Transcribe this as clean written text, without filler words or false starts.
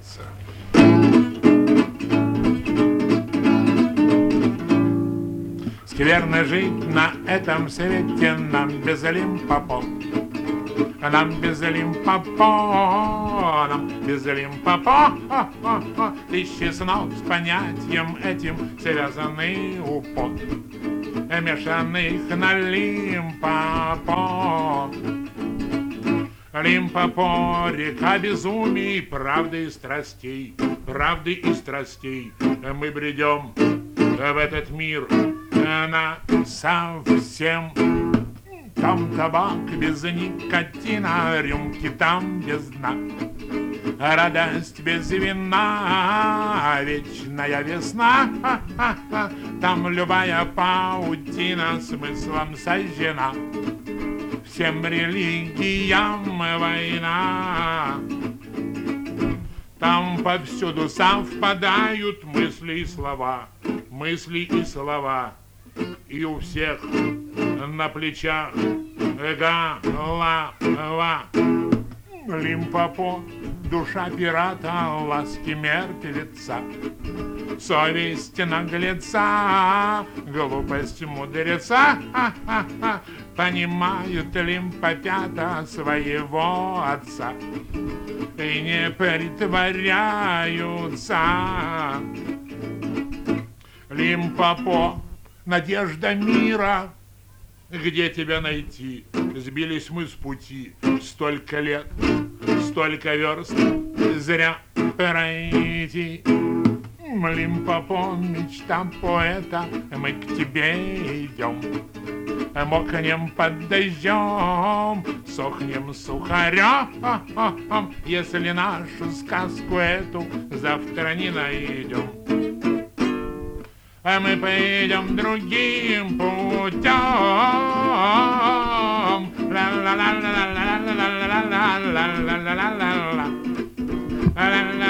пригодится. Скверно жить на этом свете нам без Лимпопо. Нам без Лимпопо, нам без Лимпопо. Тысячи снов с понятием этим связаны упот, мешанных на Лимпопо. Лимпопо, река безумий, правды и страстей, правды и страстей. Мы бредем в этот мир на совсем. Там табак без никотина, рюмки там без дна, радость без вина, вечная весна. Там любая паутина смыслом сожжена, всем религиям война. Там повсюду совпадают мысли и слова, мысли и слова, и у всех на плечах голова. Лимпопо, душа пирата, ласки мертвеца, совесть наглеца, глупость мудреца. Понимают лимпопята своего отца и не притворяются. Лимпопо, надежда мира, где тебя найти? Сбились мы с пути, столько лет, столько верст зря пройти. Лимпопо, мечта поэта, мы к тебе идем, мокнем под дождем, сохнем сухарем. Если нашу сказку эту завтра не найдем, а мы пойдем другим путем. Ла-ла-ла-ла-ла-ла-ла-ла-ла-ла-ла-ла-ла-ла-ла.